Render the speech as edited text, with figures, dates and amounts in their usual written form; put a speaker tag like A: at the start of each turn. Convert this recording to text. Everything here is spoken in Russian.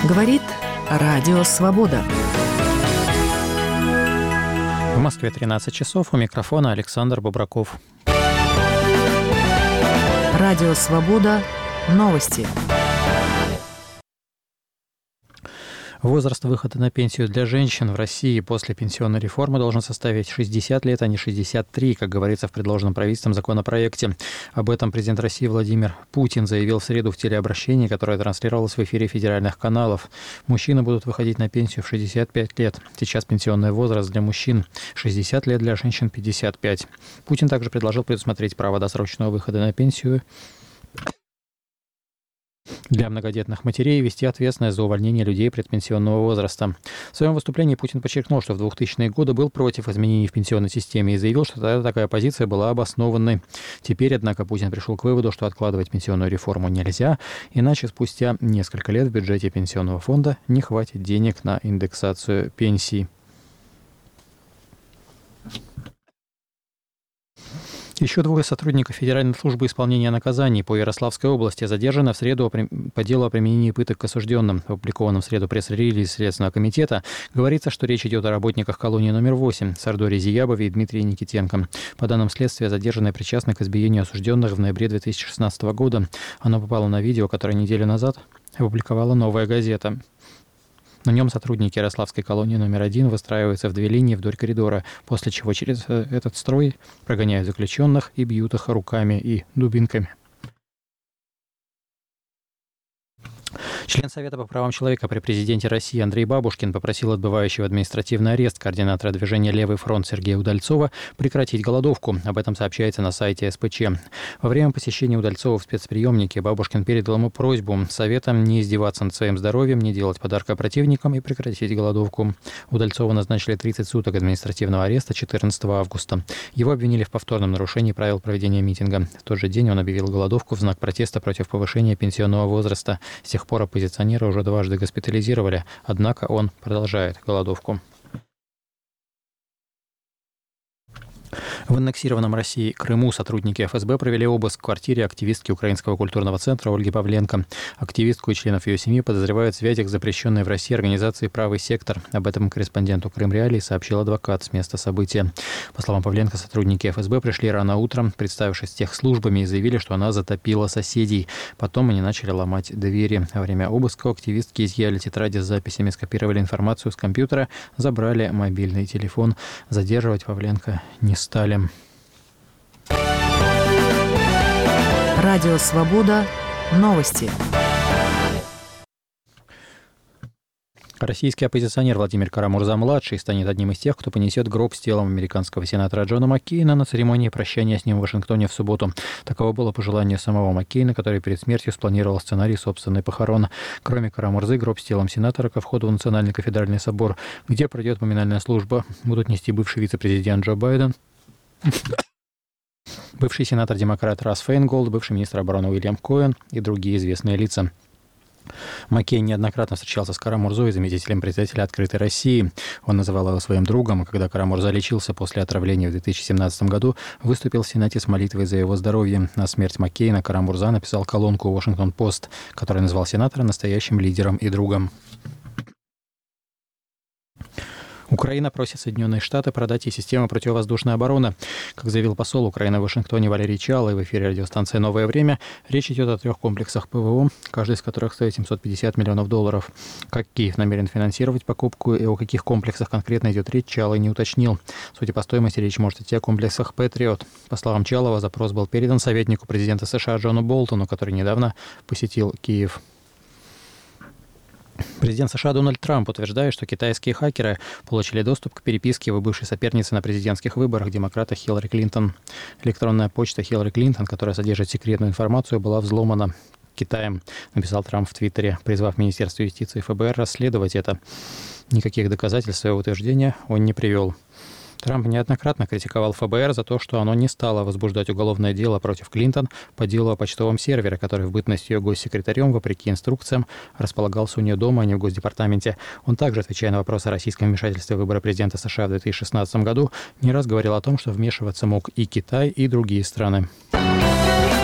A: Говорит Радио Свобода.
B: В Москве 13 часов. У микрофона Александр Бобраков.
A: Радио Свобода. Новости.
B: Возраст выхода на пенсию для женщин в России после пенсионной реформы должен составить 60 лет, а не 63, как говорится в предложенном правительством законопроекте. Об этом президент России Владимир Путин заявил в среду в телеобращении, которое транслировалось в эфире федеральных каналов. Мужчины будут выходить на пенсию в 65 лет. Сейчас пенсионный возраст для мужчин 60 лет, для женщин 55. Путин также предложил предусмотреть право досрочного выхода на пенсию для многодетных матерей и вести ответственность за увольнение людей предпенсионного возраста. В своем выступлении Путин подчеркнул, что в 2000-е годы был против изменений в пенсионной системе и заявил, что тогда такая позиция была обоснованной. Теперь, однако, Путин пришел к выводу, что откладывать пенсионную реформу нельзя, иначе спустя несколько лет в бюджете пенсионного фонда не хватит денег на индексацию пенсий. Еще двое сотрудников Федеральной службы исполнения наказаний по Ярославской области задержаны в среду по делу о применении пыток к осужденным. В опубликованном в среду пресс-релизе Следственного комитета говорится, что речь идет о работниках колонии номер 8 Сардоре Зиябове и Дмитрии Никитенко. По данным следствия, задержанные причастны к избиению осужденных в ноябре 2016 года. Оно попало на видео, которое неделю назад опубликовала «Новая газета». На нем сотрудники Ярославской колонии номер 1 выстраиваются в две линии вдоль коридора, после чего через этот строй прогоняют заключенных и бьют их руками и дубинками. Член Совета по правам человека при президенте России Андрей Бабушкин попросил отбывающего административный арест координатора движения «Левый фронт» Сергея Удальцова прекратить голодовку. Об этом сообщается на сайте СПЧ. Во время посещения Удальцова в спецприемнике Бабушкин передал ему просьбу Советом не издеваться над своим здоровьем, не делать подарка противникам и прекратить голодовку. Удальцова назначили 30 суток административного ареста 14 августа. Его обвинили в повторном нарушении правил проведения митинга. В тот же день он объявил голодовку в знак протеста против повышения пенсионного возраста. С тех пор оппозиционера уже дважды госпитализировали, однако он продолжает голодовку. В аннексированном России Крыму сотрудники ФСБ провели обыск в квартире активистки Украинского культурного центра Ольги Павленко. Активистку и членов ее семьи подозревают в связях с запрещенной в России организацией «Правый сектор». Об этом корреспонденту Крым Реалии сообщил адвокат с места события. По словам Павленко, сотрудники ФСБ пришли рано утром, представившись техслужбами, и заявили, что она затопила соседей. Потом они начали ломать двери. Во время обыска у активистки изъяли тетради с записями, скопировали информацию с компьютера, забрали мобильный телефон. Задерживать Павленко не стали.
A: Радио Свобода. Новости.
B: Российский оппозиционер Владимир Кара-Мурза-младший станет одним из тех, кто понесет гроб с телом американского сенатора Джона Маккейна на церемонии прощания с ним в Вашингтоне в субботу. Таково было пожелание самого Маккейна, который перед смертью спланировал сценарий собственной похорон. Кроме Кара-Мурзы, гроб с телом сенатора ко входу в Национальный кафедральный собор, где пройдет поминальная служба, будут нести бывший вице-президент Джо Байден, бывший сенатор-демократ Расс Фейнголд, бывший министр обороны Уильям Коэн и другие известные лица. Маккейн неоднократно встречался с Кара-Мурзой, заместителем председателя «Открытой России». Он называл его своим другом, а когда Кара-Мурза лечился после отравления в 2017 году, выступил в Сенате с молитвой за его здоровье. На смерть Маккейна Кара-Мурза написал колонку «Вашингтон-Пост», который назвал сенатора настоящим лидером и другом. Украина просит Соединенные Штаты продать ей систему противовоздушной обороны. Как заявил посол Украины в Вашингтоне Валерий Чалый в эфире радиостанции «Новое время», речь идет о 3 комплексах ПВО, каждый из которых стоит $750 миллионов. Как Киев намерен финансировать покупку и о каких комплексах конкретно идет речь, Чалый не уточнил. Судя по стоимости, речь может идти о комплексах «Патриот». По словам Чалова, запрос был передан советнику президента США Джону Болтону, который недавно посетил Киев. Президент США Дональд Трамп утверждает, что китайские хакеры получили доступ к переписке его бывшей соперницы на президентских выборах, демократа Хиллари Клинтон. Электронная почта Хиллари Клинтон, которая содержит секретную информацию, была взломана Китаем, написал Трамп в Твиттере, призвав Министерство юстиции и ФБР расследовать это. Никаких доказательств своего утверждения он не привел. Трамп неоднократно критиковал ФБР за то, что оно не стало возбуждать уголовное дело против Клинтон по делу о почтовом сервере, который в бытность ее госсекретарем, вопреки инструкциям, располагался у нее дома, а не в Госдепартаменте. Он также, отвечая на вопросы о российском вмешательстве в выборы президента США в 2016 году, не раз говорил о том, что вмешиваться мог и Китай, и другие страны.